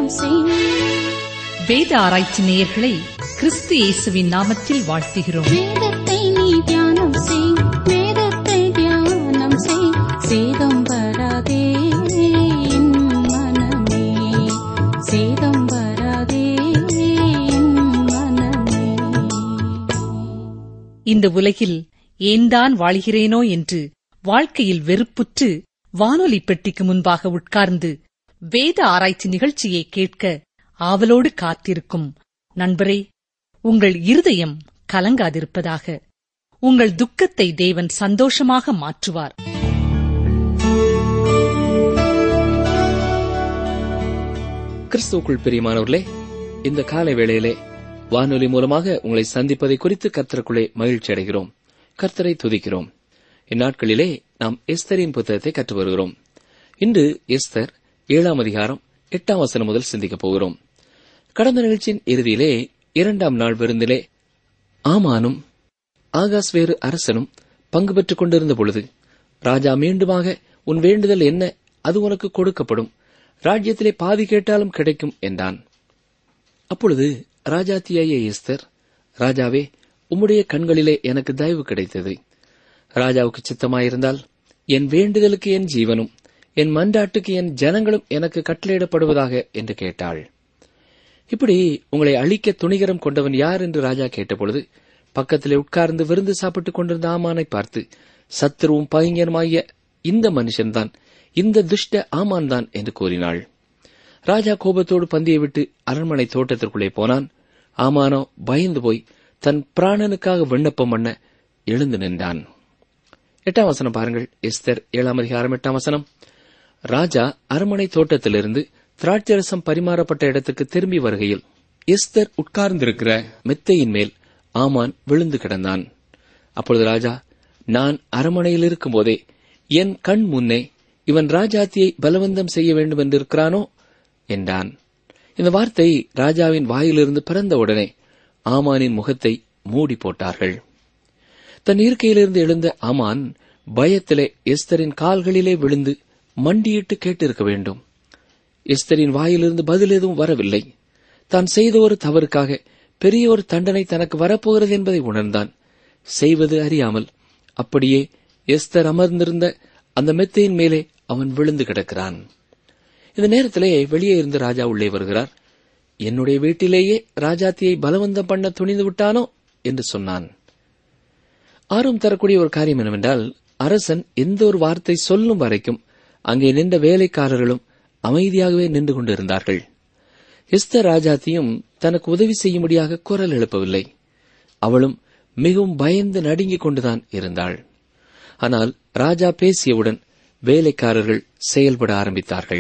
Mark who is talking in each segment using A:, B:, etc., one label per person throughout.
A: தியானம் செய்.
B: வேத ஆராய்ச்சி நேயர்களை கிறிஸ்து இயேசுவின் நாமத்தில் வாழ்த்துகிறோம்.
A: வேதத்தை நீ தியானம் செய், வேதத்தை தியானம் செய். சேதம் வராதே என் மனமே, சேதம் வராதே என் மனமே.
B: இந்த உலகில் ஏன்தான் வாழ்கிறேனோ என்று வாழ்க்கையில் வெறுப்புற்று வானொலி பெட்டிக்கு முன்பாக உட்கார்ந்து வேத ஆராய்ச்சி நிகழ்ச்சியை கேட்க ஆவலோடு காத்திருக்கும் நண்பரே, உங்கள் இருதயம் கலங்காதிருப்பதாக. உங்கள் துக்கத்தை தேவன் சந்தோஷமாக மாற்றுவார்.
C: கிறிஸ்துவுக்குள் பிரியமானவர்களே, இந்த காலை வேளையிலே வானொலி மூலமாக உங்களை சந்திப்பதை குறித்து கர்த்தருக்குள்ளே மகிழ்ச்சி அடைகிறோம். கர்த்தரை துதிக்கிறோம். இந்நாட்களிலே நாம் எஸ்தரின் புத்தகத்தை கற்று வருகிறோம். இன்று எஸ்தர் 7ஆம் அதிகாரம் 8ஆம் வசனம் முதல் சிந்திக்கப் போகிறோம். கடந்த நிகழ்ச்சியின் இறுதியிலே 2ஆம் நாள் விருந்திலே ஆமானும் ஆகாஸ்வேறு அரசனும் பங்கு பெற்றுக் கொண்டிருந்த பொழுது, ராஜா மீண்டுமாக உன் வேண்டுதல் என்ன, அது உனக்கு கொடுக்கப்படும், ராஜ்யத்திலே பாதி கேட்டாலும் கிடைக்கும் என்றான். அப்பொழுது ராஜாத்தியாகிய எஸ்தர், ராஜாவே, உம்முடைய கண்களிலே எனக்கு தயவு கிடைத்தது. ராஜாவுக்கு சித்தமாயிருந்தால் என் வேண்டுதலுக்கு என் ஜீவனும் என் மன்றாட்டுக்கு என் ஜனங்களும் எனக்கு கட்டளையிடப்படுவதாக என்று கேட்டாள். இப்படி உங்களை அழிக்க துணிகரம் கொண்டவன் யார் என்று ராஜா கேட்டபொழுது, பக்கத்திலே உட்கார்ந்து விருந்து சாப்பிட்டுக் கொண்டிருந்த ஆமானை பார்த்து, சத்துருவும் பகைஞருமாகிய இந்த மனுஷன்தான், இந்த துஷ்ட ஆமான் தான் என்று கூறினாள். ராஜா கோபத்தோடு பந்தியை விட்டு அரண்மனை தோட்டத்திற்குள்ளே போனான். ஆமானோ பயந்து போய் தன் பிராணனுக்காக விண்ணப்பம் பண்ண எழுந்து நின்றான். 8ஆம் வசனம் பாருங்கள். எஸ்தர் 7ஆம் அதிகாரம் 8ஆம் வசனம். ராஜா அரண்மனை தோட்டத்திலிருந்து திராட்சரசம் பரிமாறப்பட்ட இடத்துக்கு திரும்பி வருகையில் எஸ்தர் உட்கார்ந்திருக்கிற மெத்தையின் மேல் ஆமான் விழுந்து கிடந்தான். அப்பொழுது ராஜா, நான் அரண்மனையில் இருக்கும்போதே என் கண் முன்னே இவன் ராஜாத்தியை பலவந்தம் செய்ய வேண்டும் என்றிருக்கிறானோ என்றான். இந்த வார்த்தை ராஜாவின் வாயிலிருந்து பிறந்தவுடனே ஆமானின் முகத்தை மூடி போட்டார்கள். தன் இருக்கையிலிருந்து எழுந்த ஆமான் பயத்திலே எஸ்தரின் கால்களிலே விழுந்து மண்டியிட்டு கேட்டிருக்க வேண்டும். எஸ்தரின் வாயிலிருந்து பதில் எதுவும் வரவில்லை. தான் செய்த ஒரு தவறுக்காக பெரிய ஒரு தண்டனை தனக்கு வரப்போகிறது என்பதை உணர்ந்தான். செய்வது அறியாமல் அப்படியே எஸ்தர் அமர்ந்திருந்த அந்த மெத்தையின் மேலே அவன் விழுந்து கிடக்கிறான். இந்த நேரத்திலே வெளியே இருந்து ராஜா உள்ளே வருகிறார். என்னுடைய வீட்டிலேயே ராஜாத்தியை பலவந்தம் பண்ண துணிந்து விட்டானோ என்று சொன்னான். ஆர்வம் தரக்கூடிய ஒரு காரியம் என்னவென்றால், அரசன் எந்த ஒரு வார்த்தை சொல்லும் வரைக்கும் அங்கே நின்ற வேலைக்காரர்களும் அமைதியாகவே நின்று கொண்டிருந்தார்கள். எஸ்தர் ராஜாத்தியும் தனக்கு உதவி செய்யும்படியாக குரல் எழுப்பவில்லை. அவளும் மிகவும் பயந்து நடுங்கிக் கொண்டுதான் இருந்தாள். ஆனால் ராஜா பேசியவுடன் வேலைக்காரர்கள் செயல்பட ஆரம்பித்தார்கள்.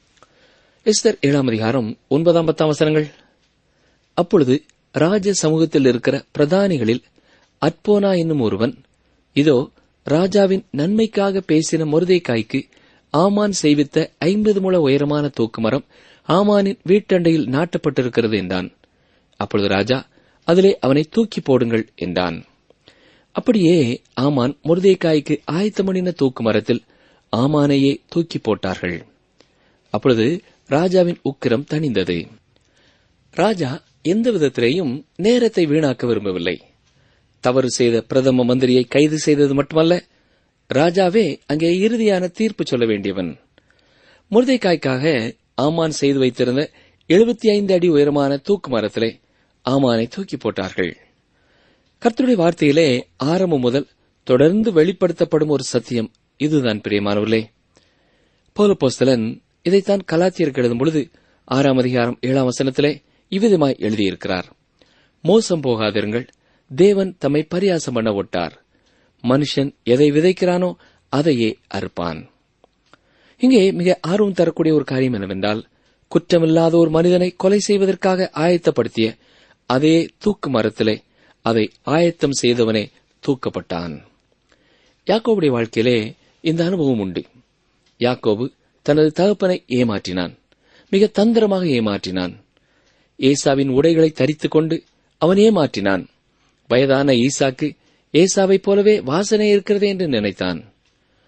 C: எஸ்தர் 7ஆம் அதிகாரம் 9ஆம் 10ஆம் வசனங்கள். அப்பொழுது ராஜ சமூகத்தில் இருக்கிற பிரதானிகளில் அற்போனா என்னும் ஒருவன், இதோ ராஜாவின் நன்மைக்காக பேசின மொர்தெகாய்க்கு ஆமான் செய்வித்த 50 முழ உயரமான தூக்குமரம் ஆமானின் வீட்டண்டையில் நாட்டப்பட்டிருக்கிறது என்றான். அப்பொழுது ராஜா, அதிலே அவனை தூக்கி போடுங்கள் என்றான். அப்படியே ஆமான் மொர்தெகாய்க்கு ஆயத்தமணின தூக்கு மரத்தில் ஆமானையே தூக்கி போட்டார்கள். அப்பொழுது ராஜாவின் உக்கிரம் தணிந்தது. ராஜா எந்த விதத்திலேயும் நேரத்தை வீணாக்க விரும்பவில்லை. தவறு செய்த பிரதம மந்திரியை கைது செய்தது மட்டுமல்ல, ராஜாவே அங்கே இறுதியான தீர்ப்பு சொல்ல வேண்டியவன். மொர்தெகாய்க்காக ஆமான் செய்து வைத்திருந்த 75 அடி உயரமான தூக்கு மரத்திலே ஆமானை தூக்கி போட்டார்கள். கர்த்தருடைய வார்த்தையிலே ஆரம்பம் முதல் தொடர்ந்து வெளிப்படுத்தப்படும் ஒரு சத்தியம் இதுதான் பிரியமானவர்களே. பவுல் அப்போஸ்தலன் இதைத்தான் கலாத்தியருக்கு எழுதும் பொழுது 6ஆம் அதிகாரம் 7ஆம் வசனத்திலே இவ்விதமாய் எழுதியிருக்கிறார். மோசம் போகாதிருங்கள், தேவன் தம்மை பரியாசம் பண்ண ஒட்டார். மனுஷன் எதை விதைக்கிறானோ அதையே அறுப்பான். இங்கே மிக ஆர்வம் தரக்கூடிய ஒரு காரியம் என்னவென்றால், குற்றமில்லாத ஒரு மனிதனை கொலை செய்வதற்காக ஆயத்தப்படுத்திய அதே தூக்கு மரத்திலே அதை ஆயத்தம் செய்தவனே தூக்கப்பட்டான். யாக்கோபுடைய வாழ்க்கையிலே இந்த அனுபவம் உண்டு. யாக்கோபு தனது தகப்பனை ஏமாற்றினான், மிக தந்திரமாக ஏமாற்றினான். ஏசாவின் உடைகளை தரித்துக் கொண்டு அவன் ஏமாற்றினான். வயதான ஈசாக்கு ஏசாவைப் போலவே வாசனை இருக்கிறது என்று நினைத்தான்.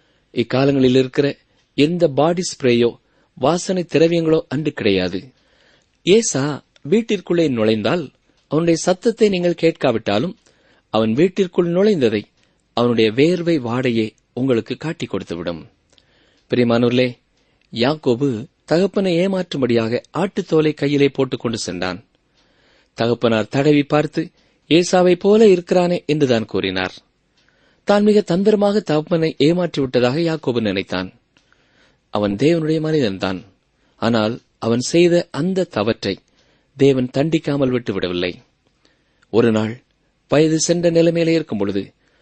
C: இக்காலங்களில் இருக்கிற எந்த பாடி ஸ்ப்ரேயோ வாசனை திரவியங்களோ அன்று கிடையாது. ஏசா வீட்டிற்குள்ளே நுழைந்தால் அவனுடைய சத்தத்தை நீங்கள் கேட்காவிட்டாலும் அவன் வீட்டிற்குள் நுழைந்ததை அவனுடைய வேர்வை வாடையே உங்களுக்கு காட்டிக் கொடுத்துவிடும். பிரியமானோர்களே, யாக்கோபு தகப்பனை ஏமாற்றும்படியாக ஆட்டுத்தோலை கையிலே போட்டுக் கொண்டு சென்றான். தகப்பனார் தடவி பார்த்து ஏசாவை போல இருக்கிறானே என்றுதான் கூறினார். தான் மிக தந்திரமாக தகப்பனை ஏமாற்றிவிட்டதாக யாக்கோபு நினைத்தான். அவன் தேவனுடைய மனிதன்தான். ஆனால் அவன் செய்த அந்த தவற்றை தேவன் தண்டிக்காமல் விட்டுவிடவில்லை. ஒரு நாள் வயது சென்ற நிலைமையிலே இருக்கும் பொழுது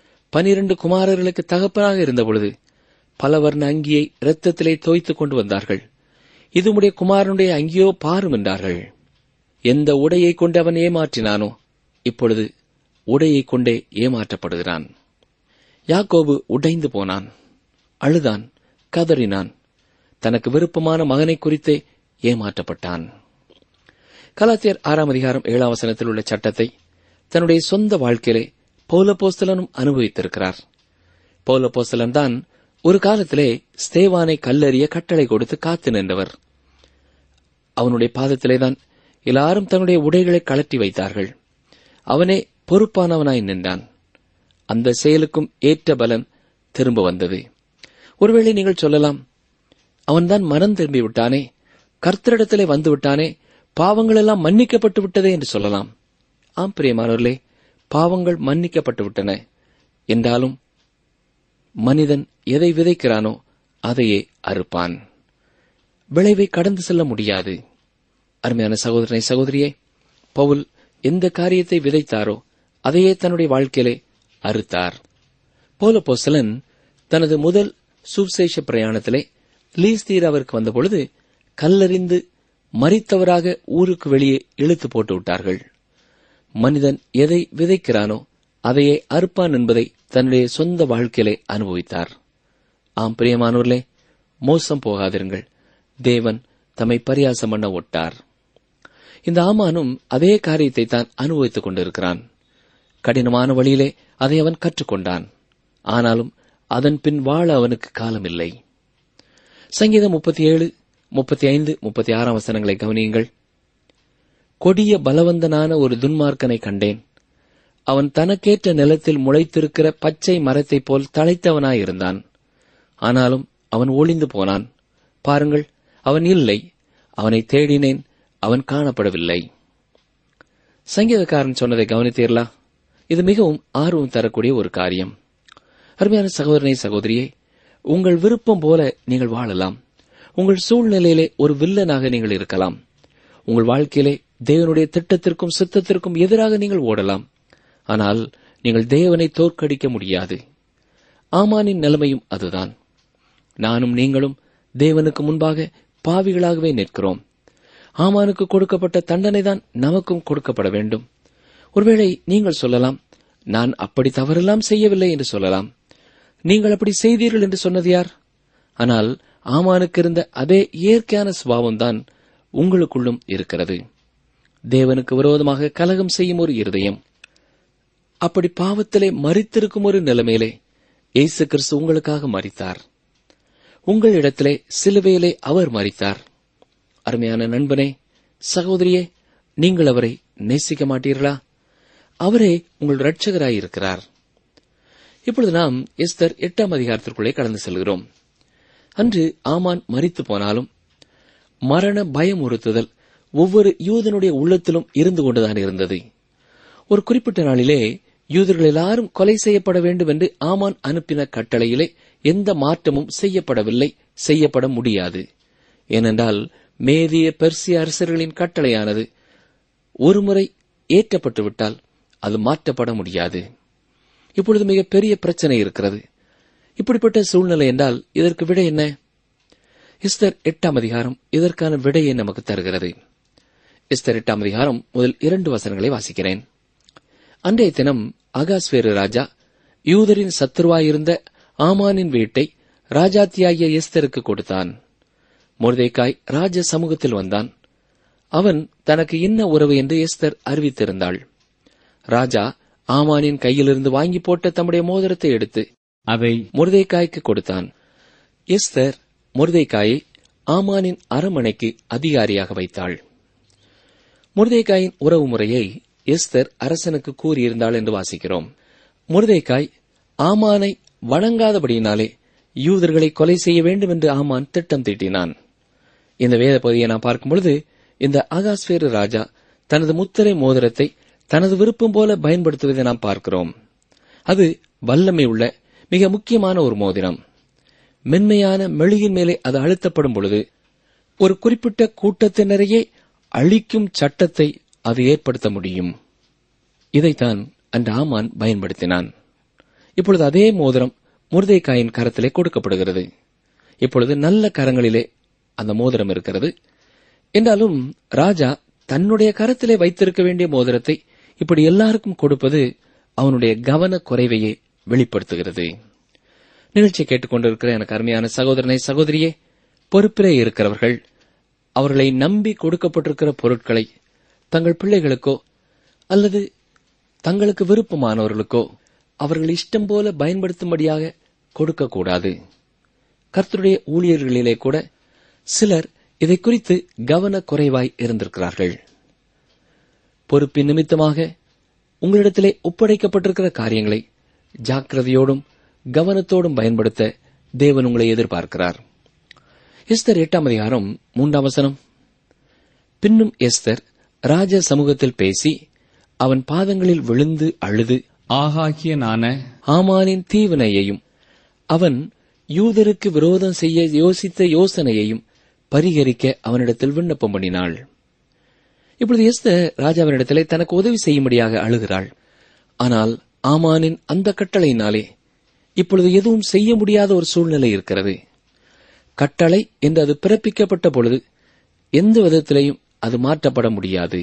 C: 12 குமாரர்களுக்கு தகப்பனாக இருந்தபொழுது பல வர்ண அங்கியை இரத்தத்திலே தோய்த்துக் கொண்டு வந்தார்கள். இது உம்முடைய குமாரனுடைய அங்கியோ பாரும் என்றார்கள். எந்த உடையை கொண்டு அவன் ஏமாற்றினானோ இப்பொழுது உடையை கொண்டே ஏமாற்றப்படுகிறான். யாக்கோபு உடைந்து போனான், அழுதான், கதறினான். தனக்கு விருப்பமான மகனை குறித்தே ஏமாற்றப்பட்டான். கலாத்தியர் 6:7 உள்ள சட்டத்தை தன்னுடைய சொந்த வாழ்க்கையிலே பவுலப்போஸ்தலனும் அனுபவித்திருக்கிறார். பவுலப்போஸ்தலன் தான் ஒரு காலத்திலே ஸ்தேவானை கல்லெறிய கட்டளை கொடுத்து காத்து நின்றவர். அவனுடைய பாதத்திலேதான் எல்லாரும் தன்னுடைய உடைகளை கழற்றி வைத்தார்கள். அவனே பொறுப்பானவனாய் நின்றான். அந்த செயலுக்கும் ஏற்ற பலன் திரும்ப வந்தது. ஒருவேளை நீங்கள் சொல்லலாம், அவன்தான் மனம் திரும்பி விட்டானே, கர்த்தரிடத்திலே வந்து விட்டானே, பாவங்கள் எல்லாம் மன்னிக்கப்பட்டு விட்டதே என்று சொல்லலாம். ஆம் பிரியமானவர்களே, பாவங்கள் மன்னிக்கப்பட்டு விட்டன என்றாலும் மனிதன் எதை விதைக்கிறானோ அதையே அறுப்பான். விளைவை கடந்து செல்ல முடியாது. அருமையான சகோதரனை சகோதரியே, பவுல் எந்த காரியத்தை விதைத்தாரோ அதையே தன்னுடைய வாழ்க்கையிலே அறுத்தார். பவுலப்போஸ்தலன் தனது முதல் சுவிசேஷ பிரயாணத்திலே லீஸ்தீராவிற்கு வந்தபொழுது கல்லறிந்து மரித்தவராக ஊருக்கு வெளியே இழுத்து போட்டு விட்டார்கள். மனிதன் எதை விதைக்கிறானோ அதையே அறுப்பான் என்பதை தன்னுடைய சொந்த வாழ்க்கையிலே அனுபவித்தார். ஆம் பிரியமானோர்களே, மோசம் போகாதிருங்கள். தேவன் தம்மை பரியாசம் பண்ண ஒட்டார். இந்த ஆமானும் அதே காரியத்தை தான் அனுபவித்துக் கொண்டிருக்கிறான். கடினமான வழியிலே அதை அவன் கற்றுக்கொண்டான். ஆனாலும் அதன் பின் வாழ அவனுக்கு காலமில்லை. சங்கீதம் 37, 35, 36 கவனியுங்கள். கொடிய பலவந்தனான ஒரு துன்மார்க்கனை கண்டேன். அவன் தனக்கேற்ற நிலத்தில் முளைத்திருக்கிற பச்சை மரத்தைப் போல் தழைத்தவனாயிருந்தான். ஆனாலும் அவன் ஒளிந்து போனான். பாருங்கள், அவன் இல்லை. அவனை தேடினேன், அவன் காணப்படவில்லை. சங்கீதக்காரன் சொன்னதை கவனித்தீர்களா? இது மிகவும் ஆர்வம் தரக்கூடிய ஒரு காரியம். அருமையான சகோதரனை சகோதரியே, உங்கள் விருப்பம் போல நீங்கள் வாழலாம். உங்கள் சூழ்நிலையிலே ஒரு வில்லனாக நீங்கள் இருக்கலாம். உங்கள் வாழ்க்கையிலே தேவனுடைய திட்டத்திற்கும் சித்தத்திற்கும் எதிராக நீங்கள் ஓடலாம். ஆனால் நீங்கள் தேவனை தோற்கடிக்க முடியாது. ஆமானின் நிலைமையும் அதுதான். நானும் நீங்களும் தேவனுக்கு முன்பாக பாவிகளாகவே நிற்கிறோம். ஆமானுக்கு கொடுக்கப்பட்ட தண்டனைதான் நமக்கும் கொடுக்கப்பட வேண்டும். ஒருவேளை நீங்கள் சொல்லலாம், நான் அப்படி தவறெல்லாம் செய்யவில்லை என்று சொல்லலாம். நீங்கள் அப்படி செய்தீர்கள் என்று சொன்னது யார்? ஆனால் ஆமானுக்கு இருந்த அதே இயற்கையான சுபாவம்தான் உங்களுக்குள்ளும் இருக்கிறது. தேவனுக்கு விரோதமாக கலகம் செய்யும் ஒரு இருதயம். அப்படி பாவத்திலே மரித்திருக்கும் ஒரு நிலைமையிலே இயேசு கிறிஸ்து உங்களுக்காக மரித்தார். உங்களிடத்திலே சிலுவையிலே அவர் மரித்தார். அருமையான நண்பனே, சகோதரியே, நீங்கள் அவரை நேசிக்க மாட்டீர்களா? அவரே உங்கள் இரட்சகராயிருக்கிறார். இப்பொழுது நாம் எஸ்தர் 8 கடந்து செல்கிறோம். அன்று ஆமான் மரித்து போனாலும் மரண பயமுறுத்துதல் ஒவ்வொரு யூதனுடைய உள்ளத்திலும் இருந்து கொண்டுதான் இருந்தது. ஒரு குறிப்பிட்ட நாளிலே யூதர்கள் எல்லாரும் கொலை செய்யப்பட வேண்டும் என்று ஆமான் அனுப்பின கட்டளையிலே எந்த மாற்றமும் செய்யப்படவில்லை, செய்யப்பட முடியாது. ஏனென்றால் மேதிய பெர்சிய அரசர்களின் கட்டளையானது ஒருமுறை ஏற்றப்பட்டுவிட்டால் அது மாற்றப்பட முடியாது. இப்பொழுது மிகப்பெரிய பிரச்சனை இருக்கிறது. இப்படிப்பட்ட சூழ்நிலை என்றால் இதற்கு விடை என்ன? எஸ்தர் 8 இதற்கான விடையை நமக்கு தருகிறது. எஸ்தர் 8 முதல் 2 வசனங்களை வாசிக்கிறேன். அன்றைய தினம் அகாஸ்வேரு ராஜா யூதரின் சத்துருவாயிருந்த ஆமானின் வீட்டை ராஜாத்தியாகிய எஸ்தருக்கு கொடுத்தான். மொர்தெகாய் ராஜ சமூகத்தில் வந்தான். அவன் தனக்கு இன்ன உறவு என்று எஸ்தர் அறிவித்திருந்தாள். ராஜா ஆமானின் கையிலிருந்து வாங்கி போட்ட தம்முடைய மோதிரத்தை எடுத்து அதை மொர்தெகாய்க்கு கொடுத்தான். எஸ்தர் மொர்தெகாயை ஆமானின் அரண்மனைக்கு அதிகாரியாக வைத்தாள். மொர்தெகாயின் உறவு முறையை எஸ்தர் அரசனுக்கு கூறியிருந்தாள் என்று வாசிக்கிறோம். மொர்தெகாய் ஆமானை வணங்காதபடியினாலே யூதர்களை கொலை செய்ய வேண்டும் என்று ஆமான் திட்டம் தீட்டினான். இந்த வேத பகுதியை நாம் பார்க்கும்பொழுது இந்த அகாஸ்வேரு ராஜா தனது முத்திரை மோதிரத்தை தனது விருப்பம் போல பயன்படுத்துவதை நாம் பார்க்கிறோம். அது வல்லமை உள்ள மிக முக்கியமான ஒரு மோதிரம். மென்மையான மெழுகின் மேலே அது அழுத்தப்படும் பொழுது ஒரு குறிப்பிட்ட கூட்டத்தினரையே அழிக்கும் சட்டத்தை அது ஏற்படுத்த முடியும். இதைத்தான் அன்று ஆமான் பயன்படுத்தினான். இப்பொழுது அதே மோதிரம் மொர்தெகாயின் கரத்திலே கொடுக்கப்படுகிறது. இப்பொழுது நல்ல கரங்களிலே அந்த மோதிரம் இருக்கிறது. என்றாலும் ராஜா தன்னுடைய கரத்திலே வைத்திருக்க வேண்டிய மோதிரத்தை இப்படி எல்லாருக்கும் கொடுப்பது அவனுடைய கவன குறைவையே வெளிப்படுத்துகிறது. நிகழ்ச்சியை கேட்டுக்கொண்டிருக்கிற எனக்கு அருமையான சகோதரனை சகோதரியே, பொறுப்பிலே இருக்கிறவர்கள் அவர்களை நம்பி கொடுக்கப்பட்டிருக்கிற பொருட்களை தங்கள் பிள்ளைகளுக்கோ அல்லது தங்களுக்கு விருப்பமானவர்களுக்கோ அவர்கள் இஷ்டம் போல பயன்படுத்தும்படியாக கொடுக்கக்கூடாது. கர்த்தருடைய ஊழியர்களிலே கூட சிலர் இதை குறித்து கவன குறைவாய் இருந்திருக்கிறார்கள். பொறுப்பின் நிமித்தமாக உங்களிடத்திலே ஒப்படைக்கப்பட்டிருக்கிற காரியங்களை ஜாக்கிரதையோடும் கவனத்தோடும் பயன்படுத்த தேவன் உங்களை எதிர்பார்க்கிறார். எஸ்தர் 8ஆம் அதிகாரம் 3ஆம் வசனம். பின்னும் எஸ்தர் ராஜ சமூகத்தில் பேசி அவன் பாதங்களில் விழுந்து அழுது
D: ஆகாகியனான
C: ஆமானின் தீவினையையும் அவன் யூதருக்கு விரோதம் செய்ய யோசித்த யோசனையையும் பரிகரிக்க அவனிடத்தில் விண்ணப்பம் பண்ணினாள். இப்பொழுது எஸ்தர் ராஜாவினிடத்திலே தனக்கு உதவி செய்யும்படியாக அழுகிறாள். ஆனால் ஆமானின் அந்த கட்டளையினாலே இப்பொழுது எதுவும் செய்ய முடியாத ஒரு சூழ்நிலை இருக்கிறது. கட்டளை என்று அது பிறப்பிக்கப்பட்ட பொழுது எந்த விதத்திலேயும் அது மாற்றப்பட முடியாது.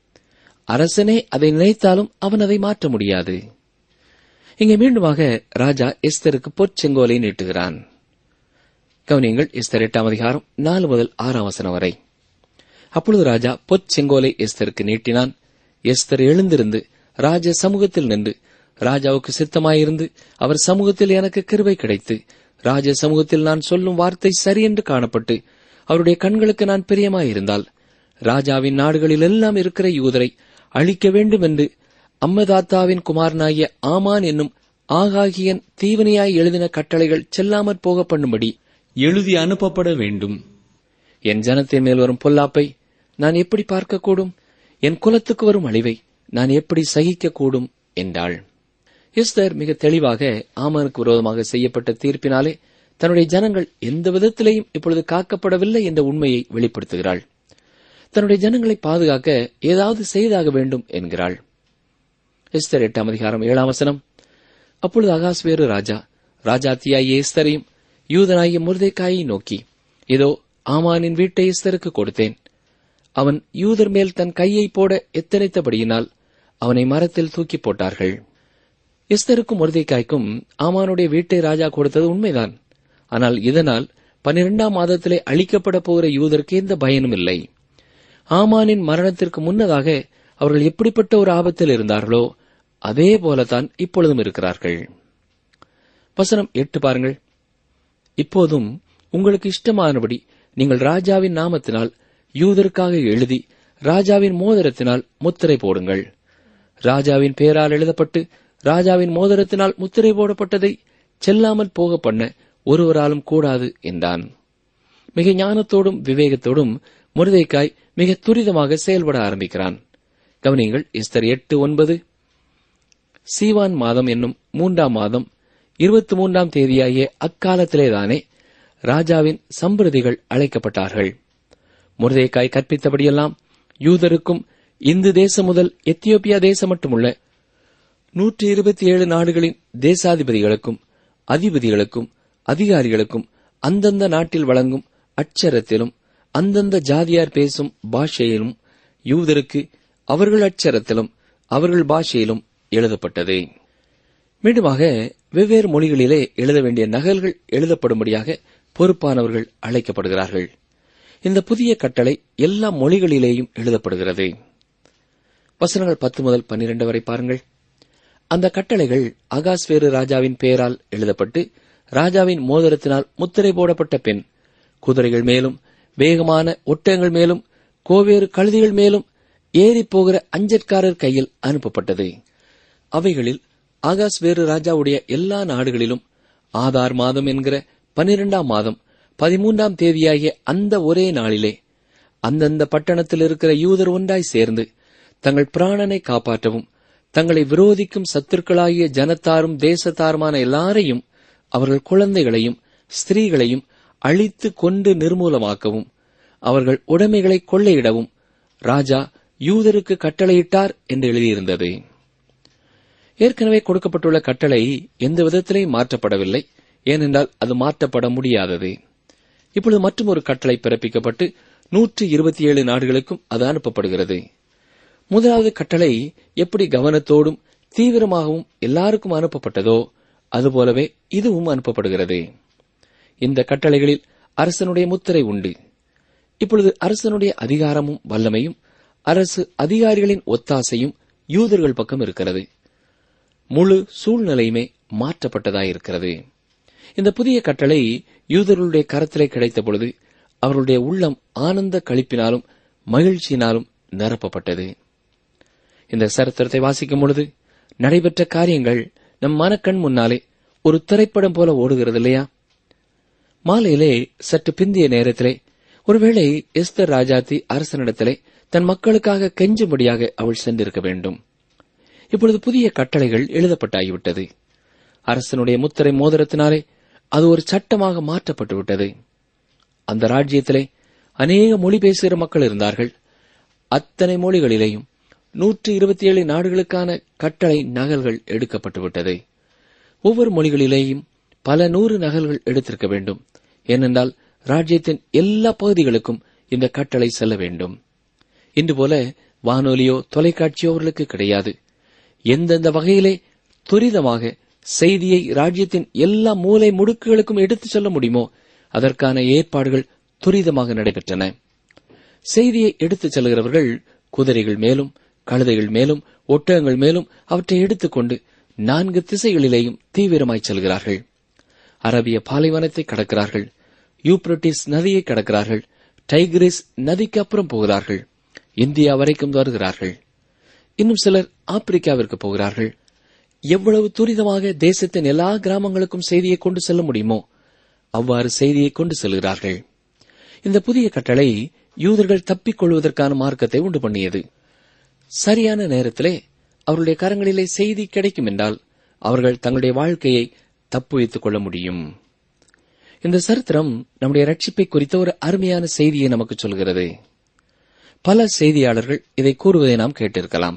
C: அரசனே அதை நினைத்தாலும் அவன் அதை மாற்ற முடியாது. இங்கே மீண்டுமாக ராஜா எஸ்தருக்கு பொற்செங்கோலை நீட்டுகிறான். கவனியங்கள், எஸ்தர் 8ஆம் அதிகாரம் 4 முதல் 6ஆம் வசனம் வரை. அப்பொழுது ராஜா பொற்செங்கோலை எஸ்தருக்கு நீட்டினான். எஸ்தர் எழுந்திருந்து ராஜ சமூகத்தில் நின்று, ராஜாவுக்கு சித்தமாயிருந்து அவர் சமூகத்தில் எனக்கு கிருபை கிடைத்து ராஜ சமூகத்தில் நான் சொல்லும் வார்த்தை சரியென்று காணப்பட்டு அவருடைய கண்களுக்கு நான் பிரியமாயிருந்தால் ராஜாவின் நாடுகளில் எல்லாம் இருக்கிற யூதரை அழிக்க வேண்டும் என்று அம்மதாத்தாவின் குமாரனாகிய ஆமான் என்னும் ஆகாகியன் தீவனையாய் எழுதின கட்டளைகள் செல்லாமற் போக பண்ணும்படி
D: எழுதி அனுப்பப்பட வேண்டும்.
C: என் ஜனத்தின் மேல் வரும் பொல்லாப்பை நான் எப்படி பார்க்கக்கூடும்? என் குலத்துக்கு வரும் அழிவை நான் எப்படி சகிக்கக்கூடும் என்றாள். எஸ்தர் மிக தெளிவாக ஆமானுக்கு விரோதமாக செய்யப்பட்ட தீர்ப்பினாலே தன்னுடைய ஜனங்கள் எந்த விதத்திலேயும் இப்பொழுது காக்கப்படவில்லை என்ற உண்மையை வெளிப்படுத்துகிறாள். தன்னுடைய ஜனங்களை பாதுகாக்க ஏதாவது செய்தாக வேண்டும் என்கிறாள். எஸ்தர் 8ஆம் அதிகாரம் 7ஆம் வசனம். அப்பொழுது அகாஸ்வேரு ராஜா ராஜாத்தியாகிய எஸ்தரையும் யூதனாகிய மொர்தெகாயை நோக்கி, இதோ ஆமானின் வீட்டை எஸ்தருக்கு கொடுத்தேன். அவன் யூதர் மேல் தன் கையை போட எத்தனைத்தபடியினால் அவனை மரத்தில் தூக்கி போட்டார்கள். எஸ்தருக்கும் மொர்தெகாய்க்கும் ஆமானுடைய வீட்டை ராஜா கொடுத்தது உண்மைதான். ஆனால் இதனால் 12ஆம் மாதத்திலே அழிக்கப்பட போகிற யூதருக்கு எந்த பயனும் இல்லை. ஆமானின் மரணத்திற்கு முன்னதாக அவர்கள் எப்படிப்பட்ட ஒரு ஆபத்தில் இருந்தார்களோ அதே போலத்தான் இப்பொழுதும் இருக்கிறார்கள். வசனம் 8 பாருங்கள். இப்போதும் உங்களுக்கு இஷ்டமானபடி நீங்கள் ராஜாவின் நாமத்தினால் யூதருக்காக எழுதி ராஜாவின் மோதிரத்தினால் முத்திரை போடுங்கள். ராஜாவின் பெயரால் எழுதப்பட்டு ராஜாவின் மோதிரத்தினால் முத்திரை போடப்பட்டதை செல்லாமல் போக பண்ண ஒருவராலும் கூடாது என்றான். மிக ஞானத்தோடும் விவேகத்தோடும் மொர்தெகாய் மிக துரிதமாக செயல்பட ஆரம்பிக்கிறான். கவனியங்கள், எஸ்தர் 8:9. சீவான் மாதம் என்னும் 3ஆம் மாதம் 23ஆம் தேதியாகிய அக்காலத்திலேதானே ராஜாவின் சம்பிரதிகள் அழைக்கப்பட்டார்கள். மொர்தெகாய் கற்பித்தபடியெல்லாம் யூதருக்கும் இந்து தேசம் முதல் எத்தியோப்பியா தேசம் மட்டுமுள்ள 127 நாடுகளின் தேசாதிபதிகளுக்கும் அதிபதிகளுக்கும் அதிகாரிகளுக்கும் அந்தந்த நாட்டில் வழங்கும் அட்சரத்திலும் அந்தந்த ஜாதியார் பேசும் பாஷையிலும் யூதருக்கு அவர்கள் அட்சரத்திலும் அவர்கள் பாஷையிலும் எழுதப்பட்டது. மீண்டுமாக வெவ்வேறு மொழிகளிலே எழுத வேண்டிய நகல்கள் எழுதப்படும்படியாக பொறுப்பானவர்கள் அழைக்கப்படுகிறார்கள். இந்த புதிய கட்டளை எல்லா மொழிகளிலேயும் எழுதப்படுகிறது. வசனங்கள் 10 முதல் 12 வரை பாருங்கள். அந்த கட்டளைகள் அகாஸ்வேரு ராஜாவின் பெயரால் எழுதப்பட்டு ராஜாவின் மோதிரத்தினால் முத்திரை போடப்பட்ட பின் குதிரைகள் மேலும் வேகமான ஒட்டகங்கள் மேலும் கோவேறு கழுதைகள் மேலும் ஏறிப்போகிற அஞ்சற்காரர் கையில் அனுப்பப்பட்டது. அவைகளில் ஆகாஸ்வேரு ராஜாவுடைய எல்லா நாடுகளிலும் ஆதார் மாதம் என்கிற 12ஆம் மாதம் 13ஆம் தேதியாகிய அந்த ஒரே நாளிலே அந்தந்த பட்டணத்தில் இருக்கிற யூதர் ஒன்றாய் சேர்ந்து தங்கள் பிராணனை காப்பாற்றவும் தங்களை விரோதிக்கும் சத்துருக்களாகிய ஜனத்தாரும் தேசத்தாருமான எல்லாரையும் அவர்கள் குழந்தைகளையும் ஸ்திரீகளையும் அழித்து கொண்டு நிர்மூலமாக்கவும் அவர்கள் உடைமைகளை கொள்ளையிடவும் ராஜா யூதருக்கு கட்டளையிட்டார் என்று எழுதியிருந்தது. ஏற்கனவே கொடுக்கப்பட்டுள்ள கட்டளை எந்த விதத்திலேயும் மாற்றப்படவில்லை. ஏனென்றால் அது மாற்றப்பட முடியாதது. இப்பொழுது மற்றும் ஒரு கட்டளை பிறப்பிக்கப்பட்டு 127 நாடுகளுக்கும் அது அனுப்பப்படுகிறது. முதலாவது கட்டளை எப்படி கவனத்தோடும் தீவிரமாகவும் எல்லாருக்கும் அனுப்பப்பட்டதோ அதுபோலவே இதுவும் அனுப்பப்படுகிறது. இந்த கட்டளைகளில் அரசனுடைய முத்திரை உண்டு. இப்பொழுது அரசனுடைய அதிகாரமும் வல்லமையும் அரசு அதிகாரிகளின் ஒத்தாசையும் யூதர்கள் பக்கம் இருக்கிறது. முழு சூழ்நிலையுமே மாற்றப்பட்டதாயிருக்கிறது. இந்த புதிய கட்டளை யூதர்களுடைய கரத்திலே கிடைத்த பொழுது அவர்களுடைய உள்ளம் ஆனந்த களிப்பினாலும் மகிழ்ச்சியினாலும் நிரப்பப்பட்டது. இந்த சரித்திரத்தை வாசிக்கும் பொழுது நடைபெற்ற காரியங்கள் நம் மனக்கண் முன்னாலே ஒரு திரைப்படம் போல ஓடுகிறது இல்லையா? மாலையிலே சற்று பிந்திய நேரத்திலே ஒருவேளை எஸ்தர் ராஜாத்தி அரசனிடத்திலே தன் மக்களுக்காக கெஞ்சும்படியாக அவள் சென்றிருக்க வேண்டும். இப்பொழுது புதிய கட்டளைகள் எழுதப்பட்டாகிவிட்டது. அரசனுடைய முத்திரை மோதிரத்தினாலே அது ஒரு சட்டமாக மாற்றப்பட்டுவிட்டது. அந்த ராஜ்யத்திலே அநேக மொழி பேசுகிற மக்கள் இருந்தார்கள். அத்தனை மொழிகளிலேயும் 127 நாடுகளுக்கான கட்டளை நகல்கள் எடுக்கப்பட்டுவிட்டது. ஒவ்வொரு மொழிகளிலேயும் பல 100 நகல்கள் எடுத்திருக்க வேண்டும். ஏனென்றால் ராஜ்யத்தின் எல்லா பகுதிகளுக்கும் இந்த கட்டளை செல்ல வேண்டும். இன்று போல வானொலியோ தொலைக்காட்சியோ அவர்களுக்கு கிடையாது. எந்தெந்த வகையிலே துரிதமாக செய்தியை ராஜ்யத்தின் எல்லா மூலை முடுக்குகளுக்கும் எடுத்துச் செல்ல முடியுமோ அதற்கான ஏற்பாடுகள் துரிதமாக நடைபெற்றன. செய்தியை எடுத்துச் செல்கிறவர்கள் குதிரைகள் மேலும் கழுதைகள் மேலும் ஒட்டகங்கள் மேலும் அவற்றை எடுத்துக்கொண்டு 4 திசைகளிலேயும் தீவிரமாய் செல்கிறார்கள். அரபிய பாலைவனத்தை கடக்கிறார்கள், யூப்ரட்டிஸ் நதியை கடக்கிறார்கள், டைகிரிஸ் நதிக்கு அப்புறம் போகிறார்கள், இந்தியா வரைக்கும் வருகிறார்கள். இன்னும் சிலர் ஆப்பிரிக்காவிற்கு போகிறார்கள். எவ்வளவு துரிதமாக தேசத்தின் எல்லா கிராமங்களுக்கும் செய்தியை கொண்டு செல்ல முடியுமோ அவ்வாறு செய்தியை கொண்டு செல்கிறார்கள். இந்த புதிய கட்டளை யூதர்கள் தப்பிக் கொள்வதற்கான மார்க்கத்தை உண்டு பண்ணியது. சரியான நேரத்திலே அவருடைய கரங்களிலே செய்தி கிடைக்கும் என்றால் அவர்கள் தங்களுடைய வாழ்க்கையை தப்பு வைத்துக் கொள்ள முடியும். இந்த சரித்திரம் நம்முடைய ரட்சிப்பை குறித்த ஒரு அருமையான செய்தியை நமக்கு சொல்கிறது. பல செய்தியாளர்கள் இதை கூறுவதை நாம் கேட்டிருக்கலாம்.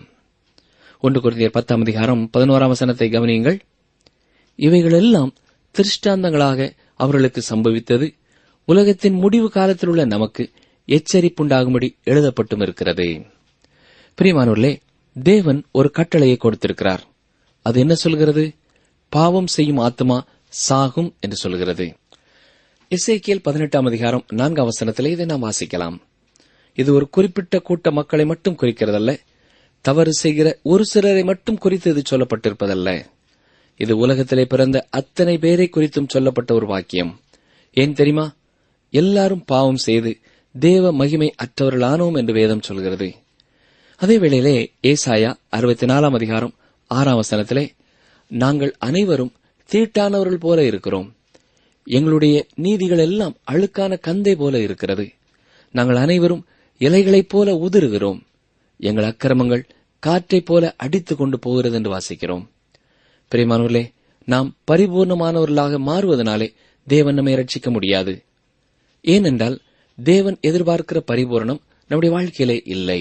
C: 1 கொரிந்தியர் 10ஆம் அதிகாரம் 11ஆம் வசனத்தை கவனியுங்கள். இவைகளெல்லாம் திருஷ்டாந்தங்களாக அவர்களுக்கு சம்பவித்தது உலகத்தின் முடிவு காலத்தில் உள்ள நமக்கு எச்சரிப்புண்டாகும்படி எழுதப்பட்டும் இருக்கிறது. பிரியமானவர்களே, தேவன் ஒரு கட்டளையை கொடுத்திருக்கிறார். அது என்ன சொல்கிறது? பாவம் செய்யும் ஆத்மா சாகும் என்று சொல்கிறது. எசேக்கியேல் 18ஆம் அதிகாரம் 4ஆம் வசனத்திலே இதை நாம் வாசிக்கலாம். இது ஒரு குறிப்பிட்ட கூட்ட மக்களை மட்டும் குறிக்கிறதல்ல, தவறு செய்கிற ஒரு சிலரை மட்டும் குறித்து இது சொல்லப்பட்டிருப்பதல்ல. இது உலகத்திலே பிறந்த அத்தனை பேரை குறித்தும் சொல்லப்பட்ட ஒரு வாக்கியம். ஏன் தெரியுமா? எல்லாரும் பாவம் செய்து தேவ மகிமை அற்றவர்களானோம் என்று வேதம் சொல்கிறது. அதே வேளையிலே ஏசாயா 64ஆம் அதிகாரம் 6ஆம் வசனத்திலே நாங்கள் அனைவரும் தீட்டானவர்கள் போல இருக்கிறோம், எங்களுடைய நீதிகள் எல்லாம் அழுக்கான கந்தை போல இருக்கிறது, நாங்கள் அனைவரும் இலைகளைப் போல உதிருகிறோம், எங்கள் அக்கிரமங்கள் காற்றைப் போல அடித்துக் கொண்டு போகிறது என்று வாசிக்கிறோம். பிரியமானவர்களே, நாம் பரிபூர்ணமானவர்களாக மாறுவதனாலே தேவன் நம்மை ரட்சிக்க முடியாது. ஏனென்றால் தேவன் எதிர்பார்க்கிற பரிபூரணம் நம்முடைய வாழ்க்கையிலே இல்லை.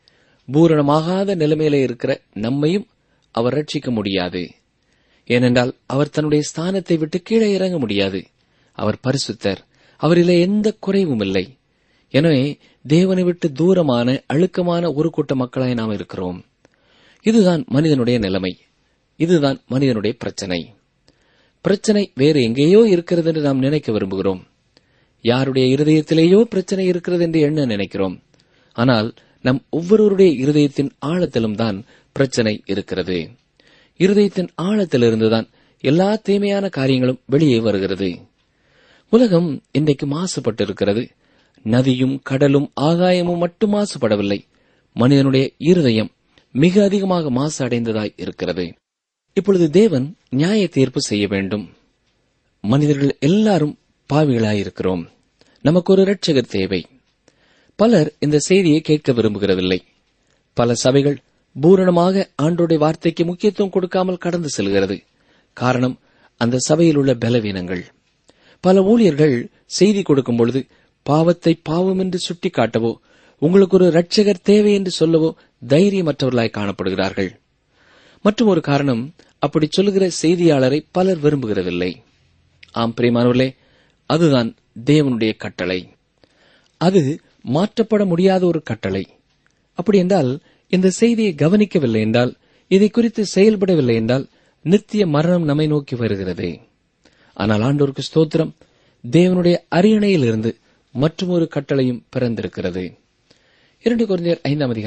C: பூரணமாகாத நிலைமையிலே இருக்கிற நம்மையும் அவர் ரட்சிக்க முடியாது. ஏனென்றால் அவர் தன்னுடைய ஸ்தானத்தை விட்டு கீழே இறங்க முடியாது. அவர் பரிசுத்தர், அவரிலே எந்த குறைவும் இல்லை. எனவே தேவனை விட்டு தூரமான அழுக்கமான ஒரு கூட்ட மக்களாய் நாம் இருக்கிறோம். இதுதான் மனிதனுடைய நிலைமை. இதுதான் மனிதனுடைய பிரச்சனை. பிரச்சனை வேறு எங்கேயோ இருக்கிறது என்று நாம் நினைக்க விரும்புகிறோம். யாருடைய இருதயத்திலேயோ பிரச்சனை இருக்கிறது என்று எண்ண நினைக்கிறோம். ஆனால் நம் ஒவ்வொருவருடைய இருதயத்தின் ஆழத்திலும் தான் பிரச்சனை இருக்கிறது. இருதயத்தின் ஆழத்திலிருந்துதான் எல்லா தீமையான காரியங்களும் வெளியே வருகிறது. உலகம் இன்றைக்கு மாசுபட்டிருக்கிறது. நதியும் கடலும் ஆகாயமும் மட்டும் மாசுபடவில்லை, மனிதனுடைய இருதயம் மிக அதிகமாக மாசு அடைந்ததாய் இருக்கிறது. இப்பொழுது தேவன் நியாய தீர்ப்பு செய்ய வேண்டும். மனிதர்கள் எல்லாரும் பாவிகளாயிருக்கிறோம். நமக்கு ஒரு இரட்சகர் தேவை. பலர் இந்த செய்தியை கேட்க விரும்புகிறதில்லை. பல சபைகள் பூரணமாக ஆண்டோடைய வார்த்தைக்கு முக்கியத்துவம் கொடுக்காமல் கடந்து செல்கிறது. காரணம், அந்த சபையில் உள்ள பலவீனங்கள். பல ஊழியர்கள் செய்தி கொடுக்கும் பொழுது பாவத்தை பாவம் என்று சுட்டிக்காட்டவோ, உங்களுக்கு ஒரு இரட்சகர் தேவை என்று சொல்லவோ தைரியமற்றவர்களாய் காணப்படுகிறார்கள். மற்றும் ஒரு காரணம், அப்படி சொல்லுகிற செய்தியாளரை பலர் விரும்புகிறதில்லை. ஆம் பிரியமானவர்களே, அதுதான் தேவனுடைய கட்டளை. அது மாற்றப்பட முடியாத ஒரு கட்டளை. அப்படி என்றால், இந்த செய்தியை கவனிக்கவில்லை என்றால், இதை குறித்து செயல்படவில்லை என்றால், நித்திய மரணம் நம்மை நோக்கி வருகிறது. ஆனால் ஆண்டவருக்கு ஸ்தோத்திரம், தேவனுடைய அரியணையிலிருந்து மற்றொரு கட்டளையும் பிறந்திருக்கிறது. 2 கொரிந்தியர்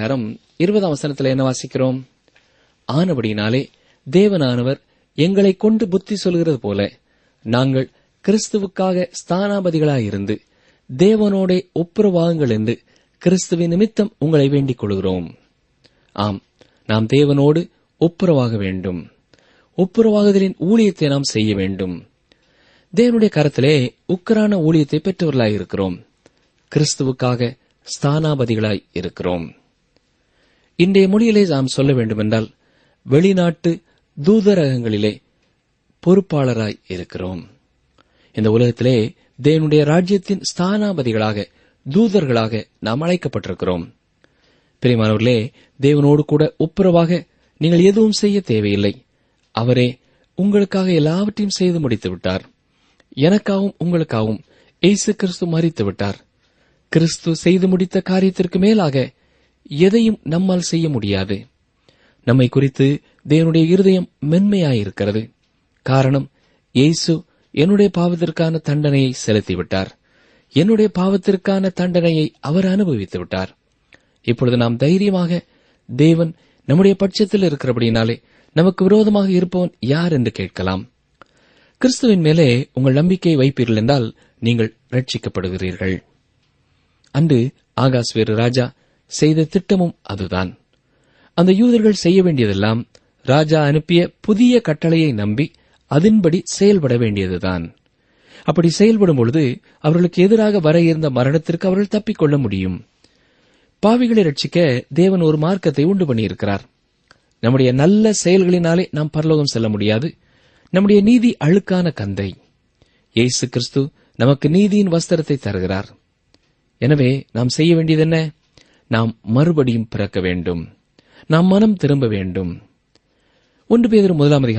C: 5:20 என்ன வாசிக்கிறோம்? ஆனபடியினாலே தேவனானவர் எங்களை கொண்டு புத்தி சொல்கிறது போல நாங்கள் கிறிஸ்துவுக்காக ஸ்தானாபதிகளாயிருந்து தேவனோடே ஒப்புரவாகுங்கள் என்று கிறிஸ்துவின் நிமித்தம் உங்களை வேண்டிக் கொள்கிறோம். ஆம், நாம் தேவனோடு ஒப்புரவாக வேண்டும். ஒப்புரவாகுதலின் ஊழியத்தை நாம் செய்ய வேண்டும். தேவனுடைய கரத்திலே உக்கரான ஊழியத்தை பெற்றவர்களாயிருக்கிறோம். கிறிஸ்துவுக்காக ஸ்தானாபதிகளாய் இருக்கிறோம். இன்றைய மொழியிலே நாம் சொல்ல வேண்டுமென்றால், வெளிநாட்டு தூதரகங்களிலே பொறுப்பாளராய் இருக்கிறோம். இந்த உலகத்திலே தேவனுடைய ராஜ்யத்தின் ஸ்தானாபதிகளாக, தூதர்களாக நாம் அழைக்கப்பட்டிருக்கிறோம். பிரியமானவர்களே, தேவனோடு கூட ஒப்புரவாக நீங்கள் எதுவும் செய்ய தேவையில்லை. அவரே உங்களுக்காக எல்லாவற்றையும் செய்து முடித்து விட்டார். எனக்காகவும் உங்களுக்காகவும் இயேசு கிறிஸ்து மரித்து விட்டார். கிறிஸ்து செய்து முடித்த காரியத்திற்கு மேலாக எதையும் நம்மால் செய்ய முடியாது. நம்மை குறித்து தேவனுடைய இருதயம் மென்மையாயிருக்கிறது. காரணம், இயேசு என்னுடைய பாவத்திற்கான தண்டனையை செலுத்திவிட்டார். என்னுடைய பாவத்திற்கான தண்டனையை அவர் அனுபவித்து விட்டார். இப்பொழுது நாம் தைரியமாக, தேவன் நம்முடைய பட்சத்தில் இருக்கிறபடினாலே நமக்கு விரோதமாக இருப்பவன் யார் என்று கேட்கலாம். கிறிஸ்துவின் மேலே உங்கள் நம்பிக்கையை வைப்பீர்கள் என்றால் நீங்கள் ரட்சிக்கப்படுகிறீர்கள். அன்று ஆகாஸ்வேறு ராஜா செய்த திட்டமும் அதுதான். அந்த யூதர்கள் செய்ய வேண்டியதெல்லாம் ராஜா அனுப்பிய புதிய கட்டளையை நம்பி அதன்படி செயல்பட வேண்டியதுதான். அப்படி செயல்படும் பொழுது அவர்களுக்கு எதிராக வர இருந்த மரணத்திற்கு அவர்கள் தப்பிக்கொள்ள முடியும். பாவிகளை ரட்சிக்க தேவன் ஒரு மார்க்கத்தை உண்டு பண்ணியிருக்கிறார். நம்முடைய நல்ல செயல்களினாலே நாம் பரலோகம் செல்ல முடியாது. நம்முடைய நீதி அழுக்கான கந்தை. இயேசு கிறிஸ்து நமக்கு நீதியின் வஸ்திரத்தை தருகிறார். எனவே நாம் செய்ய வேண்டியது என்ன? நாம் மறுபடியும் பிறக்க வேண்டும். நாம் மனம் திரும்ப வேண்டும். 1 பேதுரு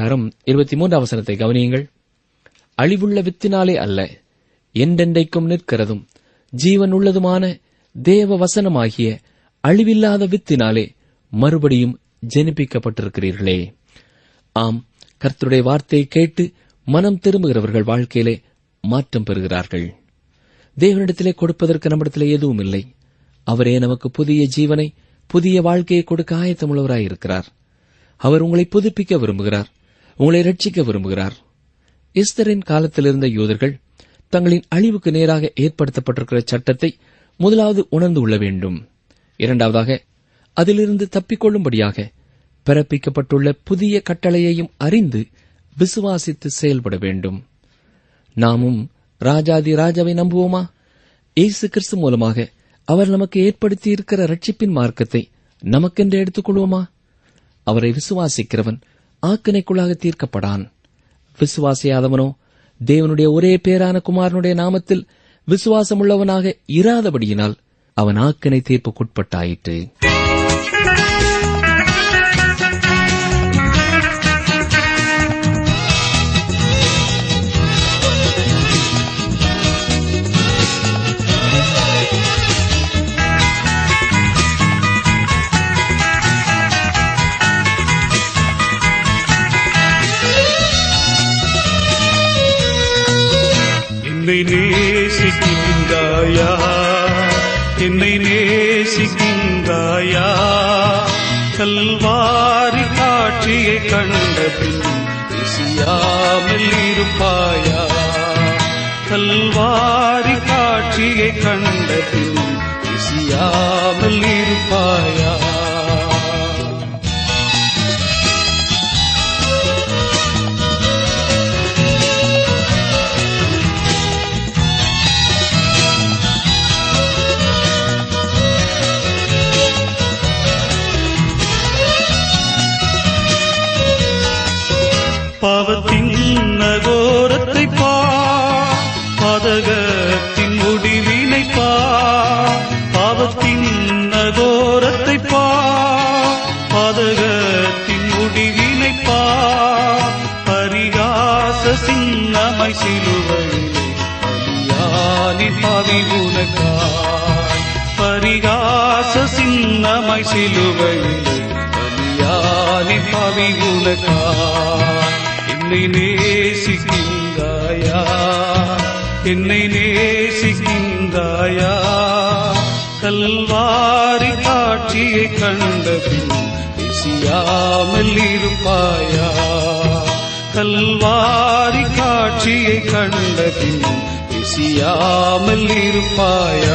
C: 1:23 கவனியுங்கள். அழிவுள்ள வித்தினாலே அல்ல, என்றென்றைக்கும் நிற்கிறதும் ஜீவன் உள்ளதுமான தேவ வசனமாகிய அழிவில்லாத வித்தினாலே மறுபடியும் ஜெனிப்பிக்கப்பட்டிருக்கிறீர்களே. ஆம், கர்த்தருடைய வார்த்தையை கேட்டு மனம் திரும்புகிறவர்கள் வாழ்க்கையிலே மாற்றம் பெறுகிறார்கள். தேவனிடத்திலே கொடுப்பதற்கு நம்மிடத்திலே எதுவும் இல்லை. அவரே நமக்கு புதிய ஜீவனை, புதிய வாழ்க்கையை கொடுக்க ஆயத்தமுள்ளவராயிருக்கிறார். அவர் உங்களை புதுப்பிக்க விரும்புகிறார். உங்களை ரட்சிக்க விரும்புகிறார். எஸ்தரின் காலத்தில் இருந்த யூதர்கள் தங்களின் அழிவுக்கு நேராக ஏற்படுத்தப்பட்டிருக்கிற சட்டத்தை முதலாவது உணர்ந்து கொள்ள வேண்டும். இரண்டாவதாக, அதிலிருந்து தப்பிக்கொள்ளும்படியாக பிறப்பிக்கப்பட்டுள்ள புதிய கட்டளையையும் அறிந்து விசுவாசித்து செயல்பட வேண்டும். நாமும் ராஜாதி ராஜாவை நம்புவோமா? இயேசு கிறிஸ்து மூலமாக அவர் நமக்கு ஏற்படுத்தியிருக்கிற ரட்சிப்பின் மார்க்கத்தை நமக்கென்று எடுத்துக் கொள்வோமா? அவரை விசுவாசிக்கிறவன் ஆக்கினைக்குள்ளாக தீர்க்கப்படான். விசுவாசியாதவனோ தேவனுடைய ஒரே பேரான குமாரனுடைய நாமத்தில் விசுவாசமுள்ளவனாக இராதபடியினால் அவன் ஆக்கினை தீர்ப்புக்குட்பட்டாயிற்று.
E: என்னை நேசிக்கின்றாயா? கல்வாரி காட்சியை கண்ட பின் ருசியாமல் இருப்பாயா? கல்வாரி காட்சியை கண்ட பின் ருசியாமல் இருப்பாயா? பாரமாய் சிலுவையிலே பலியானே பாவி உனக்காய். என்னை நேசிக்கின்றாயா, என்னை நேசிக்கின்றாயா, கல்வாரி காட்சியை கண்டபின் பேசியாமல் இருப்பாயா, கல்வாரி காட்சியை கண்டபின் பேசியாமல் இருப்பாயா.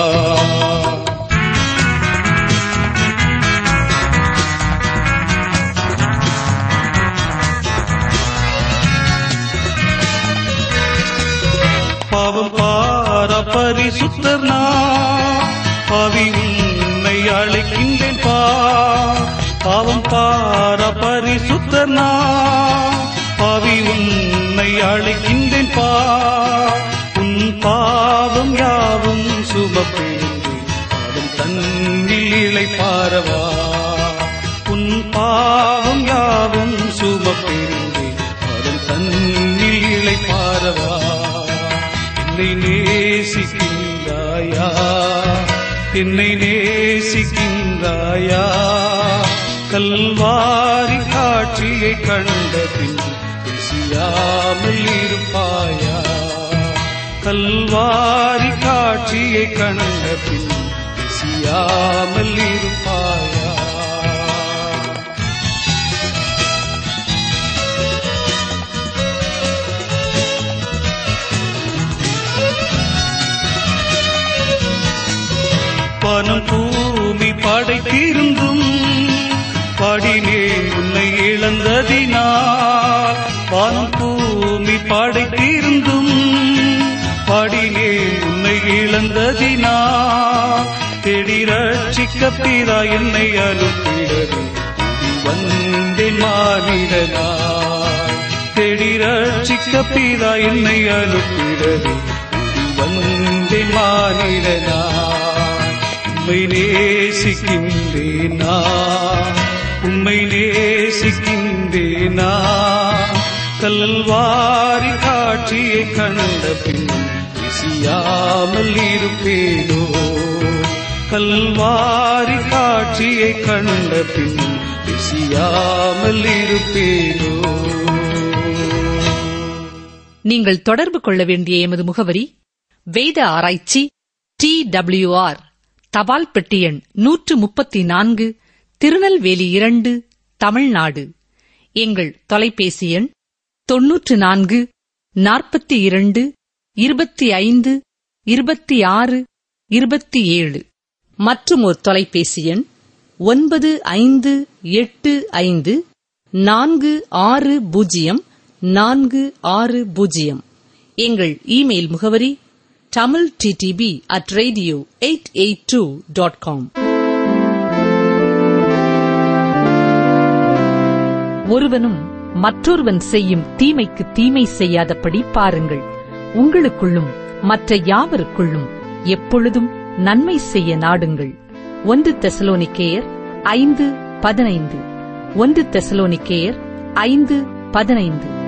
E: பாவம் பார பரிசுத்தர் நான், பாவி உன்னை அழைக்கின்றேன் பா. பாவம் பார பரிசுத்தர் நான், பாவி உன்னை அழைக்கின்றேன் பா. உன் பாவம் யாவும் சுமப்பேந்து பாடும் தன்னில் இளைப்பாரவா. உன் பாவம் யாவும் சுமப்பேந்து பாடும் தன்னில் இளைப்பாரவா. என்னை நேசிக்கின்றாயா, என்னை நேசிக்கின்றாயா, கல்வாரி காட்சியை கண்டபின் பேசியாமல் இருப்பாயா, கல்வாரி காட்சியை கண்டபின் பேசியாமல் இருப்பாயா. வானம் பூமி படைத்திருந்தும் பாடினேன் உன்னை இழந்ததினால். வானம் பூமி படைத்திருந்தும் பாடினேன் உன்னை இழந்ததினால். தேடி ரட்சிக்க பிதா என்னை அனுப்பிடவே வந்தேன் மானிடனாய். தேடி ரட்சிக்க பிதா என்னை அனுப்பிடவே வந்தேன் மானிடனாய். உம்மை நேசிக்கின்றேனா, உம்மை நேசிக்கின்றேனா, கல்வாரி காட்சியை கண்ட பின் பேசியாமல் இருப்பேனோ, கல்வாரி காட்சியை கண்ட பின் பேசியாமல் இருப்பேனோ.
B: நீங்கள் தொடர்பு கொள்ள வேண்டிய எமது முகவரி: வேத ஆராய்ச்சி, TWR, தபால் பெட்டி எண் 134, திருநெல்வேலி 2, தமிழ்நாடு. எங்கள் தொலைபேசி எண் 94 42 25 26 27. மற்றும் ஒரு தொலைபேசி எண் 9585 460 460. எங்கள் இமெயில் முகவரி tamilttb@radio882.com. ஒருவனும் மற்றொருவன் செய்யும் தீமைக்கு தீமை செய்யாதபடி பாருங்கள். உங்களுக்குள்ளும் மற்ற யாவருக்குள்ளும் எப்பொழுதும் நன்மை செய்ய நாடுங்கள். 1 தெசலோனிக்கேயர் 5:15. 1 தெசலோனிக்கேயர் 5:15.